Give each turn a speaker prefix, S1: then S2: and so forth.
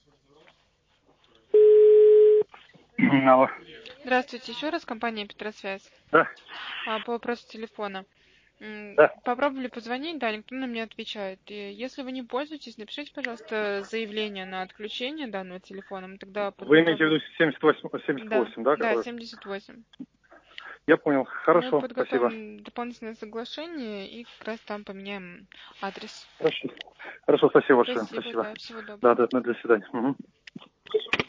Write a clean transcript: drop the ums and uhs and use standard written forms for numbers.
S1: Алло.
S2: Здравствуйте, еще раз компания Петросвязь.
S1: Да,
S2: По вопросу телефона.
S1: да.
S2: Попробовали позвонить, да, никто нам не отвечает. И если вы не пользуетесь, напишите, пожалуйста, заявление на отключение данного телефона. Мы тогда
S1: Вы имеете в
S2: подготовим.
S1: виду 78,
S2: Да,
S1: 78, да,
S2: да,
S1: который?
S2: 78.
S1: Я понял.
S2: Мы
S1: Хорошо, спасибо.
S2: подготовим дополнительное соглашение и как раз там поменяем адрес.
S1: Хорошо. Хорошо, спасибо большое.
S2: Спасибо,
S1: Спасибо.
S2: да, всего
S1: Да,
S2: доброго.
S1: до свидания. Угу.